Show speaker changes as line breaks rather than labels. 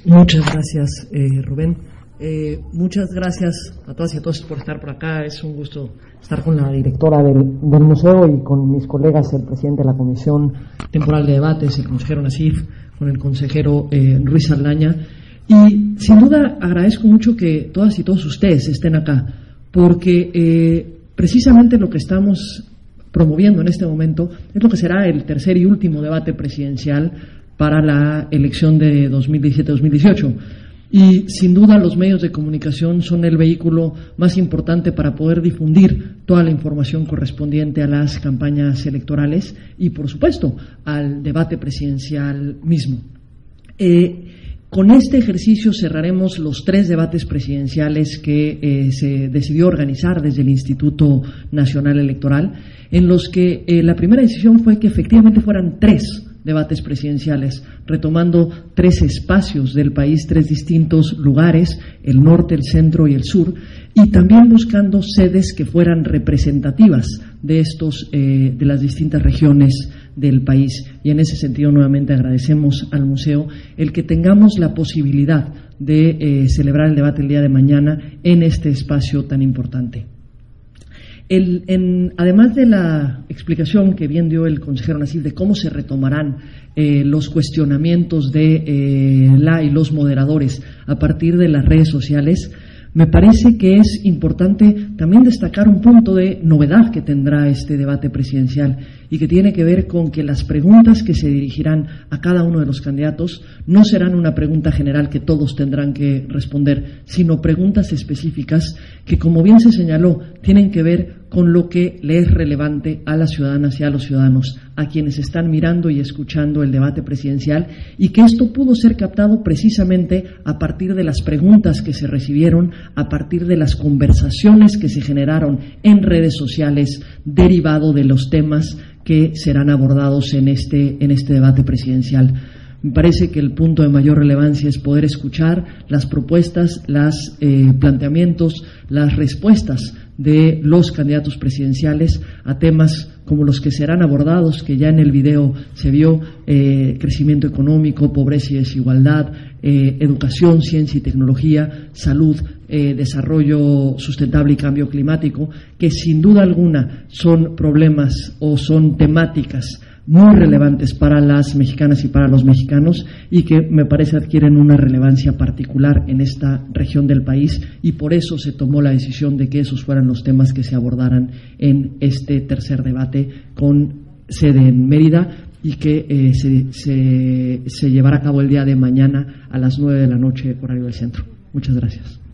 Muchas gracias, Rubén. Muchas gracias a todas y a todos por estar por acá. Es un gusto estar con la directora del museo y con mis colegas, el presidente de la Comisión Temporal de Debates, el consejero Nassif, con el consejero Ruiz Saldaña. Y sin duda agradezco mucho que todas y todos ustedes estén acá, porque precisamente lo que estamos promoviendo en este momento es lo que será el tercer y último debate presidencial para la elección de 2017-2018. Y sin duda los medios de comunicación son el vehículo más importante para poder difundir toda la información correspondiente a las campañas electorales y, por supuesto, al debate presidencial mismo. Con este ejercicio cerraremos los 3 debates presidenciales que se decidió organizar desde el Instituto Nacional Electoral, en los que la primera decisión fue que efectivamente fueran 3 debates presidenciales, retomando 3 espacios del país, 3 distintos lugares, el norte, el centro y el sur, y también buscando sedes que fueran representativas de de las distintas regiones del país. Y en ese sentido nuevamente agradecemos al museo el que tengamos la posibilidad de celebrar el debate el día de mañana en este espacio tan importante. Además de la explicación que bien dio el consejero Nassif de cómo se retomarán los cuestionamientos de y los moderadores a partir de las redes sociales, me parece que es importante también destacar un punto de novedad que tendrá este debate presidencial y que tiene que ver con que las preguntas que se dirigirán a cada uno de los candidatos no serán una pregunta general que todos tendrán que responder, sino preguntas específicas que, como bien se señaló, tienen que ver con lo que le es relevante a las ciudadanas y a los ciudadanos, a quienes están mirando y escuchando el debate presidencial, y que esto pudo ser captado precisamente a partir de las preguntas que se recibieron, a partir de las conversaciones que se generaron en redes sociales derivado de los temas que serán abordados en este debate presidencial. Me parece que el punto de mayor relevancia es poder escuchar las propuestas, los planteamientos, las respuestas de los candidatos presidenciales a temas como los que serán abordados, que ya en el video se vio: crecimiento económico, pobreza y desigualdad, educación, ciencia y tecnología, salud, desarrollo sustentable y cambio climático, que sin duda alguna son problemas o son temáticas muy relevantes para las mexicanas y para los mexicanos, y que me parece adquieren una relevancia particular en esta región del país, y por eso se tomó la decisión de que esos fueran los temas que se abordaran en este tercer debate con sede en Mérida, y que se llevará a cabo el día de mañana a las 9 de la noche, horario del centro. Muchas gracias.